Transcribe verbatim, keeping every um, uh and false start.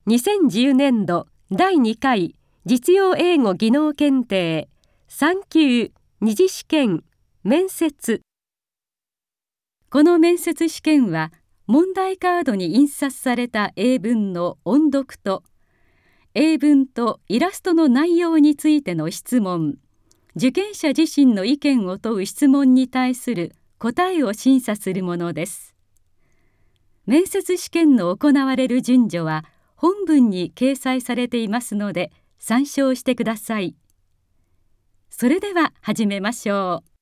にせんじゅうねんどだいにかい実用英語技能検定さん級二次試験面接。この面接試験は問題カードに印刷された英文の音読と英文とイラストの内容についての質問、受験者自身の意見を問う質問に対する答えを審査するものです。面接試験の行われる順序は本文に掲載されていますので参照してください。それでは始めましょう。